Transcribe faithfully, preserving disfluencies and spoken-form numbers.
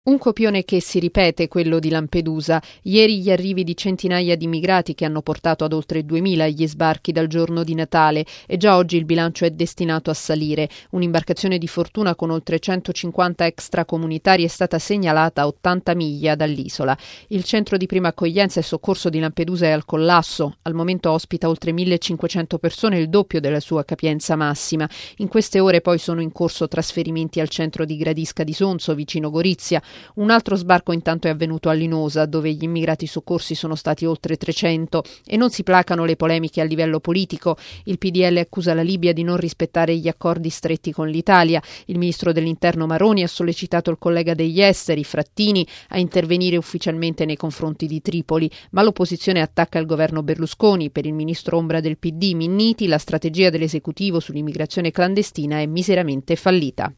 Un copione che si ripete, quello di Lampedusa. Ieri gli arrivi di centinaia di immigrati che hanno portato ad oltre duemila gli sbarchi dal giorno di Natale e già oggi il bilancio è destinato a salire. Un'imbarcazione di fortuna con oltre centocinquanta extracomunitari è stata segnalata a ottanta miglia dall'isola. Il centro di prima accoglienza e soccorso di Lampedusa è al collasso. Al momento ospita oltre millecinquecento persone, il doppio della sua capienza massima. In queste ore poi sono in corso trasferimenti al centro di Gradisca di Sonzo, vicino Gorizia. Un altro sbarco intanto è avvenuto a Linosa, dove gli immigrati soccorsi sono stati oltre trecento e non si placano le polemiche a livello politico. Il P D L accusa la Libia di non rispettare gli accordi stretti con l'Italia. Il ministro dell'Interno Maroni ha sollecitato il collega degli esteri, Frattini, a intervenire ufficialmente nei confronti di Tripoli, ma l'opposizione attacca il governo Berlusconi. Per il ministro ombra del P D Minniti, la strategia dell'esecutivo sull'immigrazione clandestina è miseramente fallita.